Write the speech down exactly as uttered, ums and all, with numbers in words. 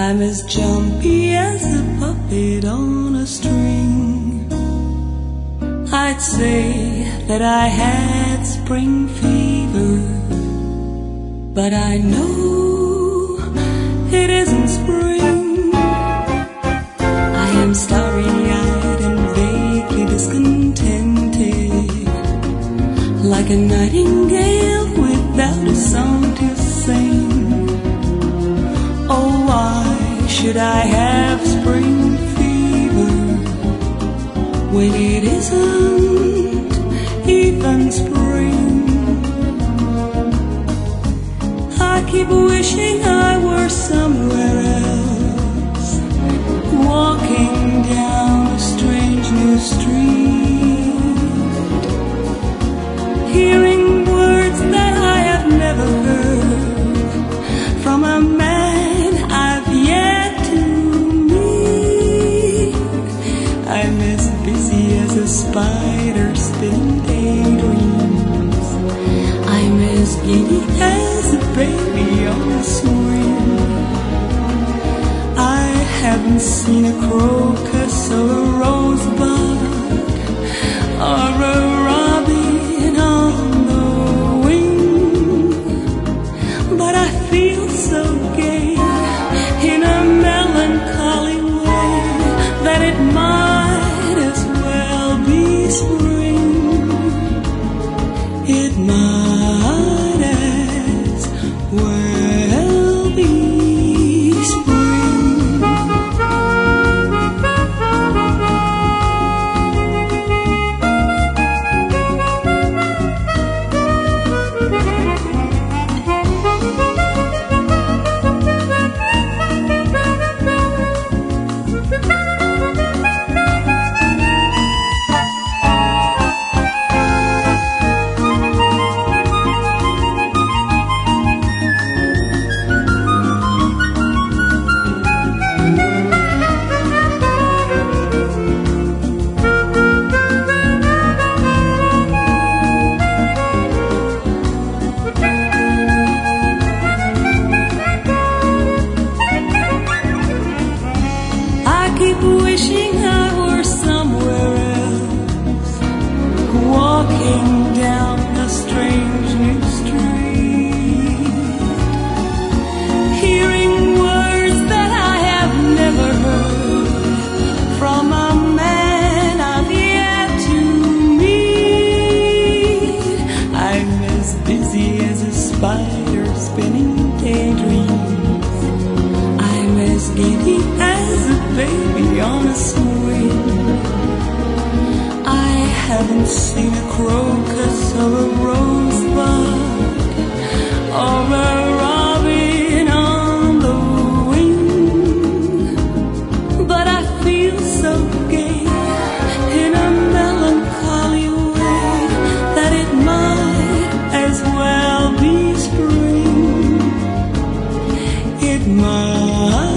I'm as jumpy as a puppet on a string. I'd say that I had spring fever, but I know it isn't spring. I am starry-eyed and vaguely discontented, like a nightingale without a song to sing. Oh, why should I have spring fever when it isn't even spring? I keep wishing I were somewhere else, walking down a strange new street, hearing words that I have never heard from a man I've yet to meet. I'm as busy as a spider spinning daydreams. I'm as giddy as a baby on a swing. I haven't seen a crocus or a rosebud or a robin on the wing, but I feel so gay in a melancholy way that it might as well be spring. It might as well be spring. Wishing I were somewhere else, walking down a strange new street, hearing words that I have never heard from a man I've yet to meet. I'm as busy as a spider spinning daydreams. I'm as giddy as a baby on a swing. I haven't seen a crocus or a rosebud or a robin on the wing, but I feel so gay in a melancholy way that it might as well be spring. It might